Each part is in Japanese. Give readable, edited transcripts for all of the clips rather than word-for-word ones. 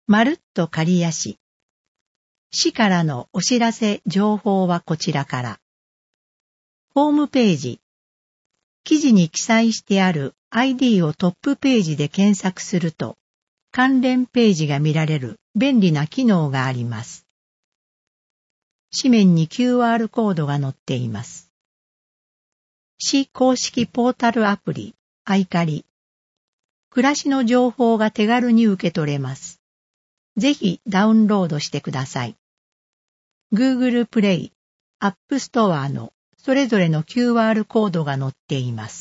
まるっと刈谷市。市からのお知らせ情報はこちらから。ホームページ。記事に記載してある ID をトップページで検索すると、関連ページが見られる便利な機能があります。紙面に QR コードが載っています。市公式ポータルアプリ、アイカリ。暮らしの情報が手軽に受け取れます。ぜひダウンロードしてください。Google Play、App Store のそれぞれの QR コードが載っています。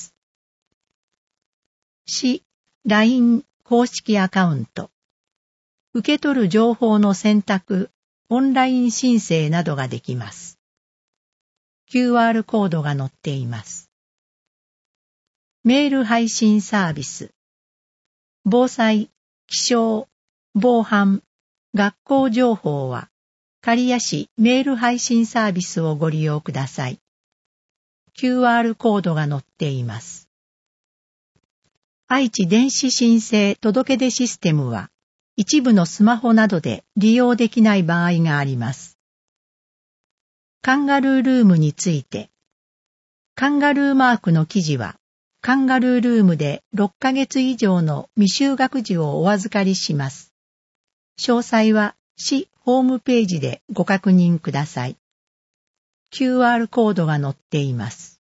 市 LINE 公式アカウント。受け取る情報の選択、オンライン申請などができます。QR コードが載っています。メール配信サービス。防災、気象、防犯、学校情報は、刈谷市メール配信サービスをご利用ください。QR コードが載っています。愛知電子申請届出システムは、一部のスマホなどで利用できない場合があります。カンガルールームについて、カンガルーマークの記事は、カンガルールームで6ヶ月以上の未就学児をお預かりします。詳細は市ホームページでご確認ください。QR コードが載っています。